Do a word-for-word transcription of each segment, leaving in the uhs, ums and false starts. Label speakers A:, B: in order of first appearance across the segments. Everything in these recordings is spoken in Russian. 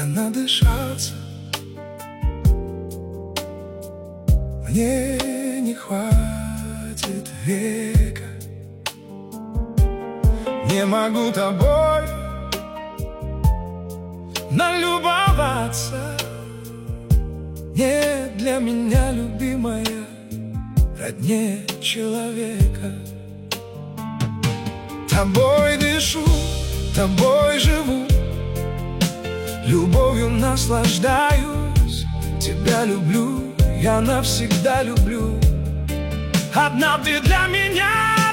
A: я надышаться. Мне не хватит века, не могу тобой налюбоваться. Нет для меня, любимая, роднее человека. Тобой дышу, тобой живу, любовью наслаждаюсь. Тебя люблю, я навсегда люблю. Одна ты для меня,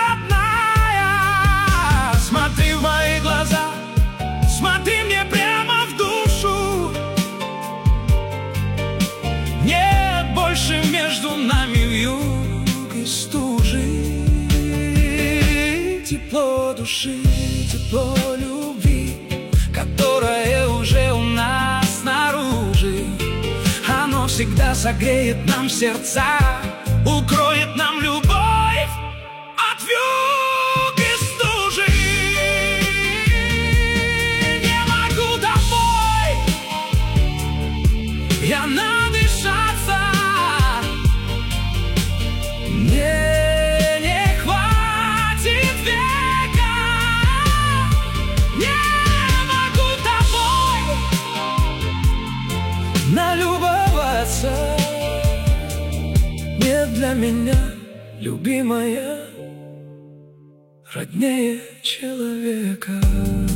A: родная. Смотри в мои глаза, смотри мне прямо в душу. Нет больше между нами вьюг и стужи. Тепло души, тепло любви, которое уже у нас снаружи. Оно всегда согреет нам сердца, укроет нам любовь от вьюг и стужи. Не могу домой я надышаться. Мне не хватит века, не могу тобой налюбоваться. Нет для меня, любимая, роднее человека.